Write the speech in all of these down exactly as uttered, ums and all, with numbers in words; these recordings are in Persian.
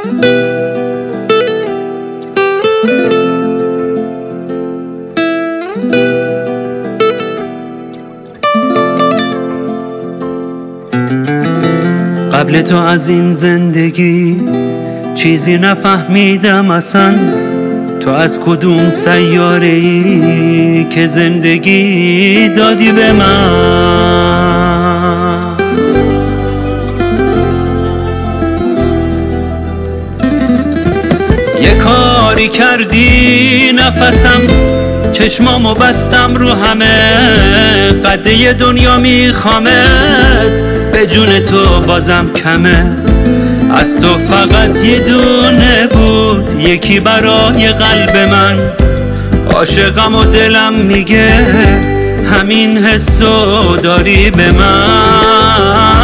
قبل تو از این زندگی چیزی نفهمیدم اصلا، تو از کدوم سیاره ای که زندگی دادی به من. یه کاری کردی نفسم، چشمامو بستم رو همه، قده دنیا میخوامت، به جون تو بازم کمه. از تو فقط یه دونه بود، یکی برای قلب من، عاشقم و دلم میگه همین حسو داری به من.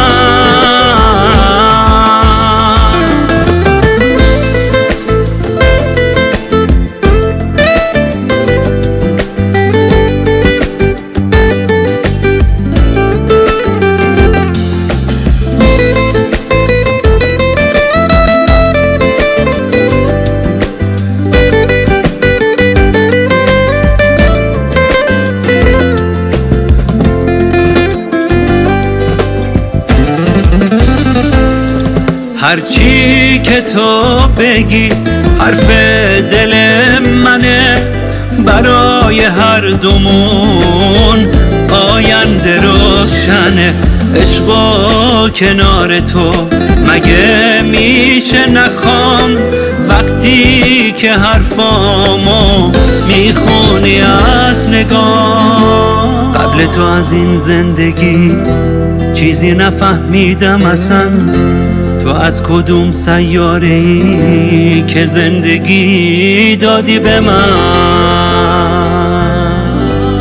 هرچی که تو بگی حرف دل منه، برای هر دومون آینده روشنه. عشق و کنار تو مگه میشه نخوام، وقتی که حرفامو میخونی از نگاه. قبل تو از این زندگی چیزی نفهمیدم اصلا، تو از کدوم سیاره ای که زندگی دادی به من.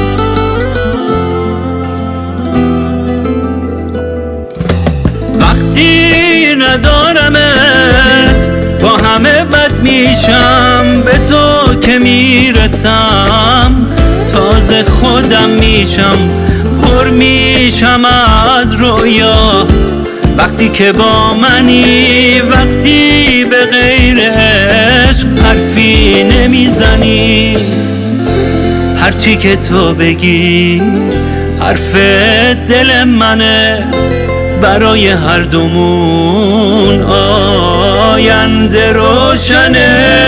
وقتی ندارمت با همه بد میشم، به تو که میرسم تازه خودم میشم، پر میشم از رویا. وقتی که با منی، وقتی به غیر عشق حرفی نمیزنی، هرچی که تو بگی حرف دل منه، برای هر دومون آینده روشنه.